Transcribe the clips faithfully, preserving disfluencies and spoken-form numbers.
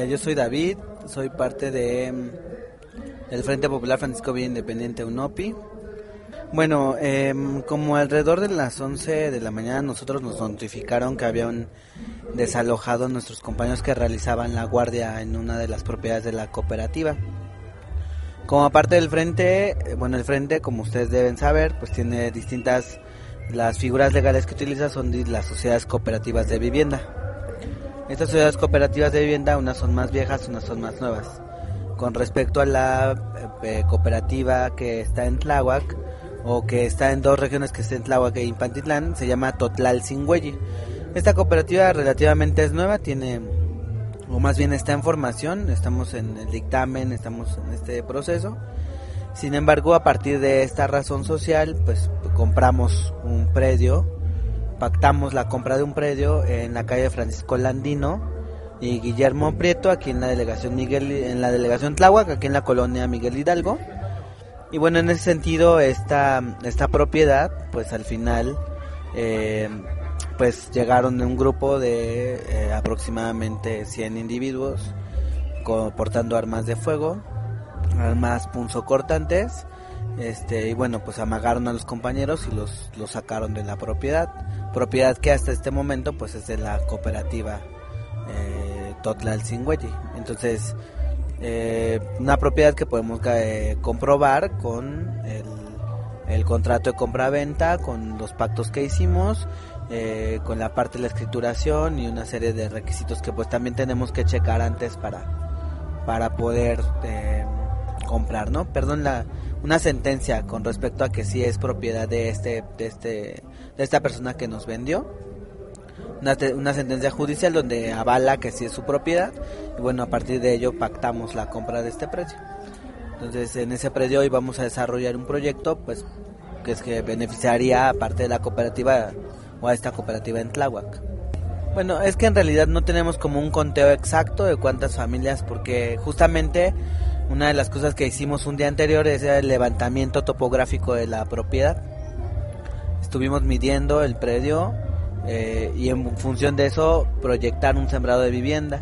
Eh, yo soy David, soy parte de el Frente Popular Francisco Villa Independiente UNOPI. Bueno, eh, como alrededor de las once de la mañana nosotros nos notificaron que habían desalojado a nuestros compañeros que realizaban la guardia en una de las propiedades de la cooperativa. Como parte del frente, bueno, el frente, como ustedes deben saber, pues tiene distintas, las figuras legales que utiliza son las sociedades cooperativas de vivienda. Estas sociedades cooperativas de vivienda, unas son más viejas, unas son más nuevas. Con respecto a la eh, cooperativa que está en Tláhuac, o que está en dos regiones, que está en Tláhuac e Infantitlán, se llama Totlalcingueyi. Esta cooperativa relativamente es nueva, tiene, o más bien está en formación, estamos en el dictamen, estamos en este proceso. Sin embargo, a partir de esta razón social, pues compramos un predio, pactamos la compra de un predio en la calle Francisco Landino y Guillermo Prieto, aquí en la delegación Miguel, en la delegación Tláhuac, aquí en la colonia Miguel Hidalgo. Y bueno, en ese sentido, esta, esta propiedad, pues al final, eh, pues llegaron un grupo de eh, aproximadamente cien individuos con, portando armas de fuego, armas punzocortantes, este, y bueno, pues amagaron a los compañeros y los, los sacaron de la propiedad, propiedad que hasta este momento pues es de la cooperativa eh, Totlalcingueyi. Entonces, Eh, una propiedad que podemos eh, comprobar con el, el contrato de compra-venta, con los pactos que hicimos, eh, con la parte de la escrituración y una serie de requisitos que pues también tenemos que checar antes para para poder eh, comprar, ¿no? Perdón, la una sentencia con respecto a que sí es propiedad de este de este de esta persona que nos vendió. Una, te, una sentencia judicial donde avala que sí es su propiedad y bueno, a partir de ello pactamos la compra de este predio. Entonces en ese predio hoy vamos a desarrollar un proyecto pues que es que beneficiaría a parte de la cooperativa o a esta cooperativa en Tláhuac. Bueno, es que en realidad no tenemos como un conteo exacto de cuántas familias, porque justamente una de las cosas que hicimos un día anterior es el levantamiento topográfico de la propiedad. Estuvimos midiendo el predio Eh, y en función de eso proyectar un sembrado de vivienda.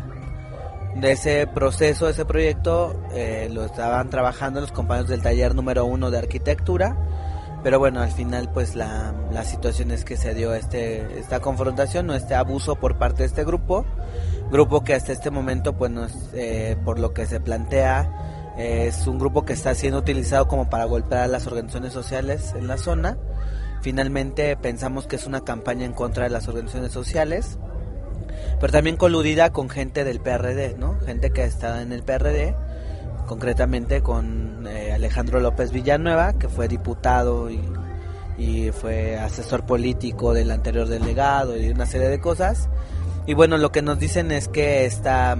De ese proceso, ese proyecto eh, lo estaban trabajando los compañeros del taller número uno de arquitectura, pero bueno, al final pues la, la situación es que se dio este esta confrontación o este abuso por parte de este grupo grupo que hasta este momento pues nos, eh, por lo que se plantea eh, es un grupo que está siendo utilizado como para golpear a las organizaciones sociales en la zona. Finalmente pensamos que es una campaña en contra de las organizaciones sociales, pero también coludida con gente del P R D, ¿no? Gente que está en el P R D, concretamente con eh, Alejandro López Villanueva, que fue diputado y, y fue asesor político del anterior delegado y una serie de cosas. Y bueno, lo que nos dicen es que esta,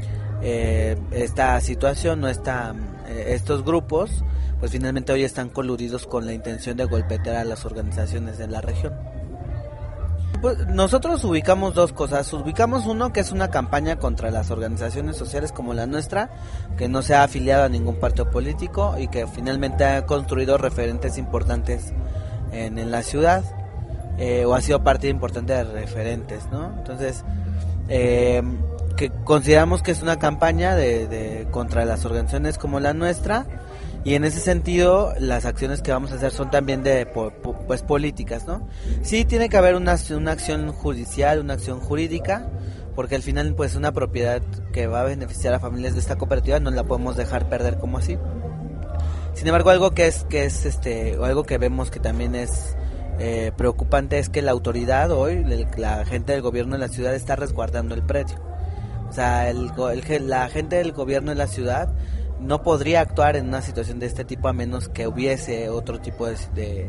eh, esta situación, no esta, eh, estos grupos, pues finalmente hoy están coludidos con la intención de golpetear a las organizaciones de la región. Pues nosotros ubicamos dos cosas. Ubicamos uno, que es una campaña contra las organizaciones sociales como la nuestra, que no se ha afiliado a ningún partido político y que finalmente ha construido referentes importantes en, en la ciudad, eh, o ha sido parte importante de referentes, ¿no? Entonces, eh, que consideramos que es una campaña de, de contra las organizaciones como la nuestra. Y en ese sentido, las acciones que vamos a hacer son también de pues políticas, ¿no? Sí tiene que haber una, una acción judicial, una acción jurídica, porque al final pues una propiedad que va a beneficiar a familias de esta cooperativa no la podemos dejar perder como así. Sin embargo, algo que es que es este o algo que vemos que también es eh, preocupante es que la autoridad hoy, la gente del gobierno de la ciudad está resguardando el predio. O sea, el, el, la gente del gobierno de la ciudad no podría actuar en una situación de este tipo a menos que hubiese otro tipo de,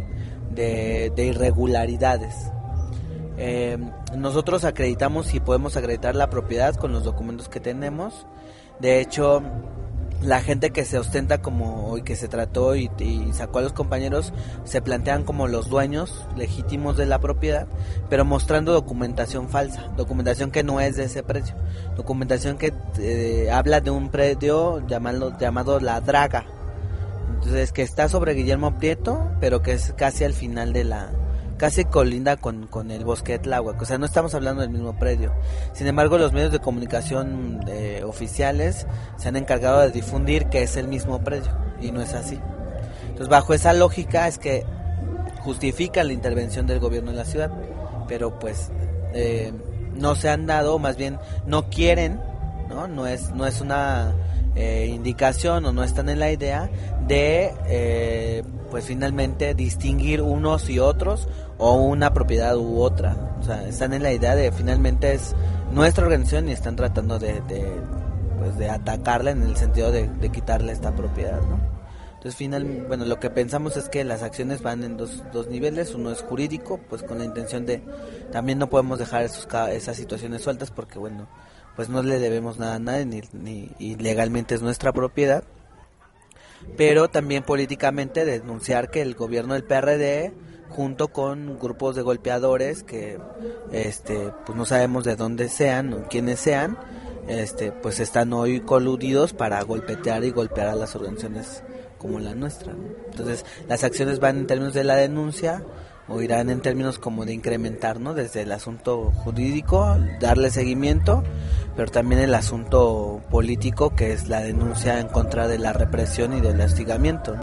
de, de irregularidades. Eh, nosotros acreditamos y podemos acreditar la propiedad con los documentos que tenemos. De hecho, la gente que se ostenta como y que se trató y, y sacó a los compañeros se plantean como los dueños legítimos de la propiedad, pero mostrando documentación falsa, documentación que no es de ese precio, documentación que eh, habla de un predio llamado, llamado La Draga, entonces que está sobre Guillermo Prieto, pero que es casi al final de la casi colinda con, con el bosque de Tláhuac, o sea, no estamos hablando del mismo predio. Sin embargo, los medios de comunicación eh, oficiales se han encargado de difundir que es el mismo predio, y no es así. Entonces, bajo esa lógica es que justifican la intervención del gobierno en la ciudad, pero pues eh, no se han dado, más bien no quieren, no, no es, no es una eh, indicación o no están en la idea de eh, pues finalmente distinguir unos y otros o una propiedad u otra. O sea, están en la idea de finalmente es nuestra organización y están tratando de, de pues de atacarla en el sentido de, de quitarle esta propiedad, ¿no? Entonces, final, bueno, lo que pensamos es que las acciones van en dos, dos niveles. Uno es jurídico, pues con la intención de también no podemos dejar esos, esas situaciones sueltas porque, bueno, pues no le debemos nada a nadie ni, ni y legalmente es nuestra propiedad. Pero también políticamente denunciar que el gobierno del P R D junto con grupos de golpeadores que este pues no sabemos de dónde sean o quiénes sean, este pues están hoy coludidos para golpetear y golpear a las organizaciones como la nuestra, ¿no? Entonces las acciones van en términos de la denuncia o irán en términos como de incrementar, ¿no? Desde el asunto jurídico, darle seguimiento, pero también el asunto político, que es la denuncia en contra de la represión y del hostigamiento, ¿no?